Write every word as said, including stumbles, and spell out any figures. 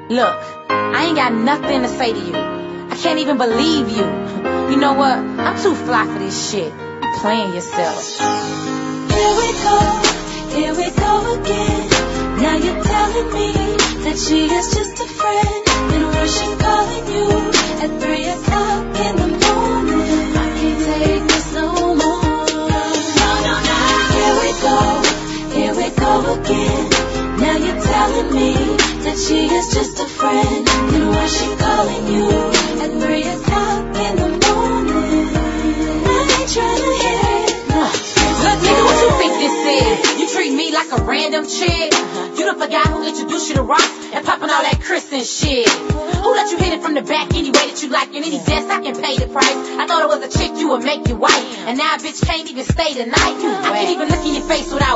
Look, I ain't got nothing to say to you. I can't even believe you. You know what? I'm too fly for this shit. You playing yourself. Here we go, here we go again. Now you're telling me that she is just a friend. And why she calling you at three o'clock in the morning? I can't take this no more. No, no, no. Here we go, here we go again. Now you're telling me that she is just a friend. And why she calling you at three o'clock in the morning? I ain't trying to hear it. Look, nigga, what you think this is? You treat me like a random chick? You done forgot who introduced you to Ross and popping all that Kristen shit. Who let you hit it from the back any way that you like? In any desk, I can pay the price. I thought it was a chick you would make you white, and now a bitch can't even stay the night. I can't even look in your face without